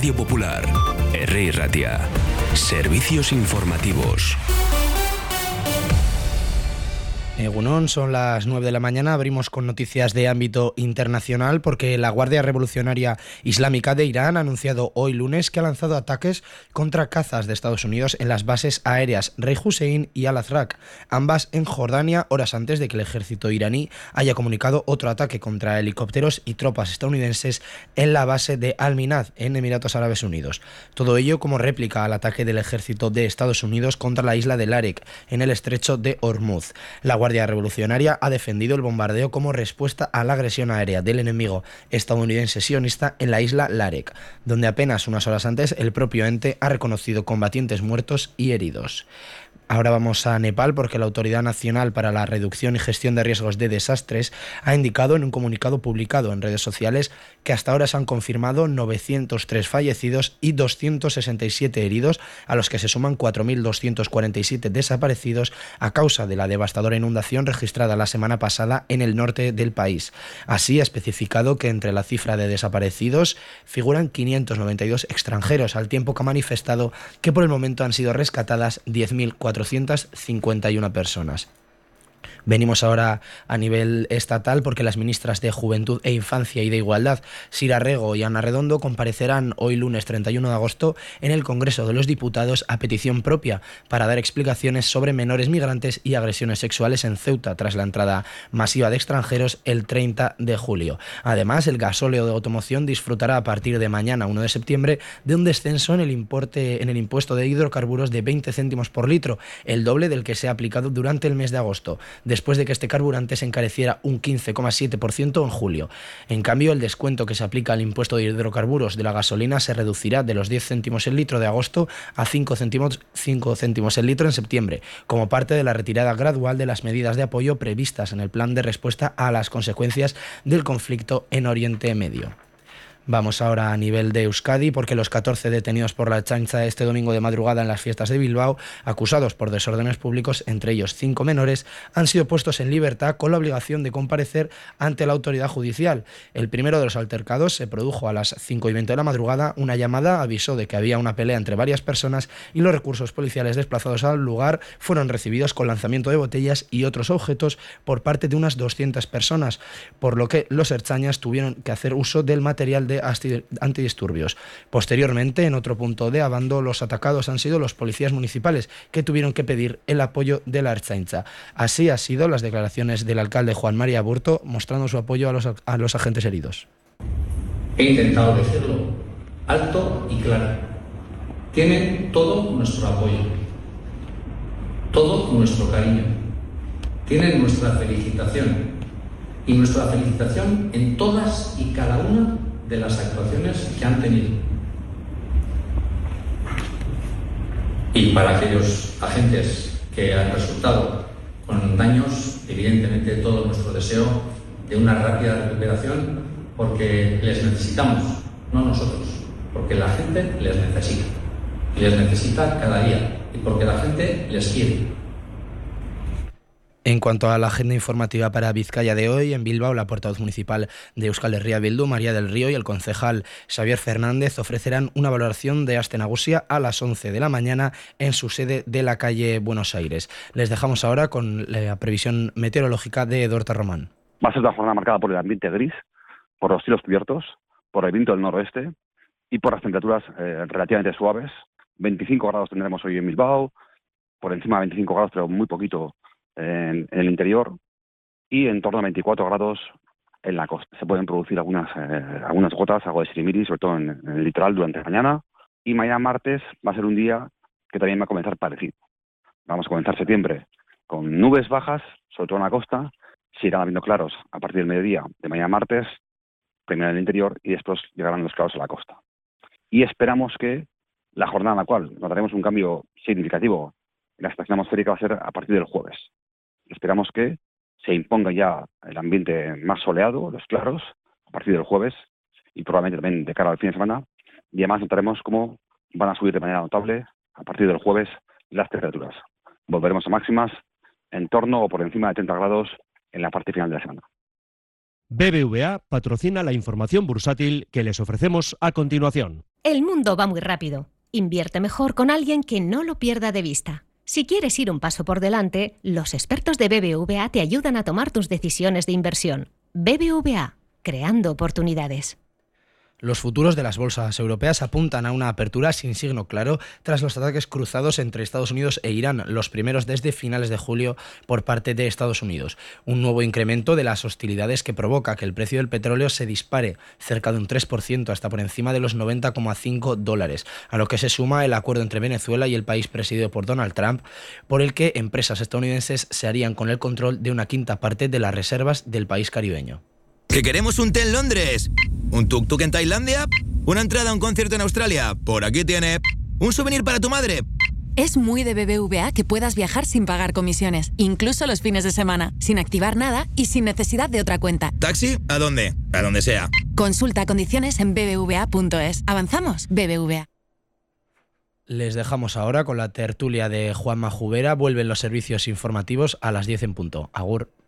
Radio Popular, Herri Ratia. Servicios informativos. Egunon, son las 9 de la mañana, abrimos con noticias de ámbito internacional porque la Guardia Revolucionaria Islámica de Irán ha anunciado hoy lunes que ha lanzado ataques contra cazas de Estados Unidos en las bases aéreas Rey Hussein y Al-Azraq, ambas en Jordania, horas antes de que el ejército iraní haya comunicado otro ataque contra helicópteros y tropas estadounidenses en la base de Al-Minhad, en Emiratos Árabes Unidos. Todo ello como réplica al ataque del ejército de Estados Unidos contra la isla de Larek, en el estrecho de Hormuz. La Guardia Revolucionaria ha defendido el bombardeo como respuesta a la agresión aérea del enemigo estadounidense sionista en la isla Larek, donde apenas unas horas antes el propio ente ha reconocido combatientes muertos y heridos. Ahora vamos a Nepal porque la Autoridad Nacional para la Reducción y Gestión de Riesgos de Desastres ha indicado en un comunicado publicado en redes sociales que hasta ahora se han confirmado 903 fallecidos y 267 heridos, a los que se suman 4.247 desaparecidos a causa de la devastadora inundación registrada la semana pasada en el norte del país. Así ha especificado que entre la cifra de desaparecidos figuran 592 extranjeros, al tiempo que ha manifestado que por el momento han sido rescatadas 10.451 personas. Venimos ahora a nivel estatal porque las ministras de Juventud e Infancia y de Igualdad, Sira Rego y Ana Redondo, comparecerán hoy lunes 31 de agosto en el Congreso de los Diputados a petición propia para dar explicaciones sobre menores migrantes y agresiones sexuales en Ceuta tras la entrada masiva de extranjeros el 30 de julio. Además, el gasóleo de automoción disfrutará a partir de mañana, 1 de septiembre, de un descenso en el impuesto de hidrocarburos de 20 céntimos por litro, el doble del que se ha aplicado durante el mes de agosto, después de que este carburante se encareciera un 15,7% en julio. En cambio, el descuento que se aplica al impuesto de hidrocarburos de la gasolina se reducirá de los 10 céntimos el litro de agosto a 5 céntimos el litro en septiembre, como parte de la retirada gradual de las medidas de apoyo previstas en el plan de respuesta a las consecuencias del conflicto en Oriente Medio. Vamos ahora a nivel de Euskadi porque los 14 detenidos por la Ertzaintza este domingo de madrugada en las fiestas de Bilbao, acusados por desórdenes públicos, entre ellos 5 menores, han sido puestos en libertad con la obligación de comparecer ante la autoridad judicial. El primero de los altercados se produjo a las 5:20 de la madrugada. Una llamada avisó de que había una pelea entre varias personas y los recursos policiales desplazados al lugar fueron recibidos con lanzamiento de botellas y otros objetos por parte de unas 200 personas, por lo que los ertzainas tuvieron que hacer uso del material de antidisturbios. Posteriormente, en otro punto de Abando, los atacados han sido los policías municipales, que tuvieron que pedir el apoyo de la Ertzaintza. Así han sido las declaraciones del alcalde Juan María Burto, mostrando su apoyo a los agentes heridos. He intentado decirlo alto y claro. Tienen todo nuestro apoyo, todo nuestro cariño. Tienen nuestra felicitación, y nuestra felicitación en todas y cada una de las actuaciones que han tenido. Y para aquellos agentes que han resultado con daños, evidentemente todo nuestro deseo de una rápida recuperación, porque les necesitamos, no nosotros, porque la gente les necesita, y les necesita cada día, y porque la gente les quiere. En cuanto a la agenda informativa para Vizcaya de hoy, en Bilbao, la portavoz municipal de Euskal Herria Bildu, María del Río, y el concejal Xavier Fernández ofrecerán una valoración de Aste Nagusia a las 11 de la mañana en su sede de la calle Buenos Aires. Les dejamos ahora con la previsión meteorológica de Eduardo Román. Va a ser una jornada marcada por el ambiente gris, por los cielos cubiertos, por el viento del noroeste y por las temperaturas relativamente suaves. 25 grados tendremos hoy en Bilbao, por encima de 25 grados, pero muy poquito en el interior, y en torno a 24 grados en la costa. Se pueden producir algunas gotas, algo de sirimiri, sobre todo en el litoral durante la mañana. Y mañana martes va a ser un día que también va a comenzar parecido. Vamos a comenzar septiembre con nubes bajas, sobre todo en la costa. Se irán habiendo claros a partir del mediodía de mañana martes, primero en el interior, y después llegarán los claros a la costa. Y esperamos que la jornada en la cual notaremos un cambio significativo en la estación atmosférica va a ser a partir del jueves. Esperamos que se imponga ya el ambiente más soleado, los claros, a partir del jueves, y probablemente también de cara al fin de semana. Y además notaremos cómo van a subir de manera notable a partir del jueves las temperaturas. Volveremos a máximas en torno o por encima de 30 grados en la parte final de la semana. BBVA patrocina la información bursátil que les ofrecemos a continuación. El mundo va muy rápido. Invierte mejor con alguien que no lo pierda de vista. Si quieres ir un paso por delante, los expertos de BBVA te ayudan a tomar tus decisiones de inversión. BBVA, creando oportunidades. Los futuros de las bolsas europeas apuntan a una apertura sin signo claro tras los ataques cruzados entre Estados Unidos e Irán, los primeros desde finales de julio por parte de Estados Unidos. Un nuevo incremento de las hostilidades que provoca que el precio del petróleo se dispare cerca de un 3% hasta por encima de los $90,5, a lo que se suma el acuerdo entre Venezuela y el país presidido por Donald Trump, por el que empresas estadounidenses se harían con el control de una quinta parte de las reservas del país caribeño. ¿Que queremos un té en Londres? ¿Un tuk-tuk en Tailandia? ¿Una entrada a un concierto en Australia? Por aquí tiene. ¿Un souvenir para tu madre? Es muy de BBVA que puedas viajar sin pagar comisiones, incluso los fines de semana, sin activar nada y sin necesidad de otra cuenta. ¿Taxi? ¿A dónde? A donde sea. Consulta condiciones en bbva.es. ¿Avanzamos? BBVA. Les dejamos ahora con la tertulia de Juanma Jubera. Vuelven los servicios informativos a las 10 en punto. Agur.